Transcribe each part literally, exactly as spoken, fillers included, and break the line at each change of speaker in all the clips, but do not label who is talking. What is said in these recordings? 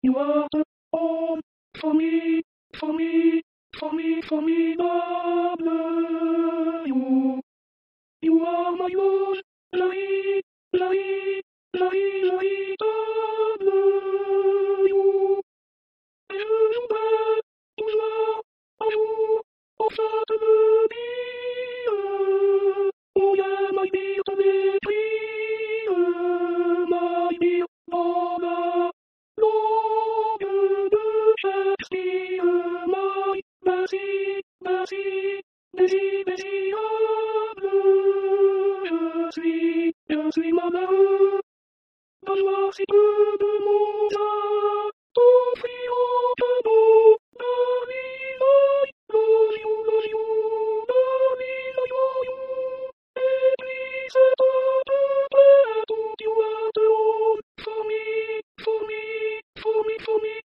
You are the home for me, for me, for me, formidable. You, you are my rose, jolie, jolie, jolie, jolie table. You, et je jouerai toujours, un jour, au fête de bille. Oh yeah, my beer to be free, my beer, oh la, longue de Shakespeare, my Bessie, Bessie, Bessie, Bessiable. Je suis, je suis malheureux, de joie si peu de mon âme, t'offriront de beau, la vie, la, la, you, la, you, la vie, la, you, you. Et puis c'est à peu près tout, you are the one for me, for me, for me, for me,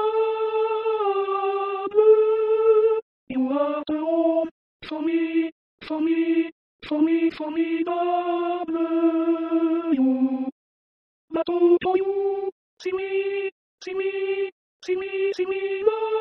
formidable. You are the one for me, for me, for me, formidable. You, bateau for you, see me, see me, see me, see me, love.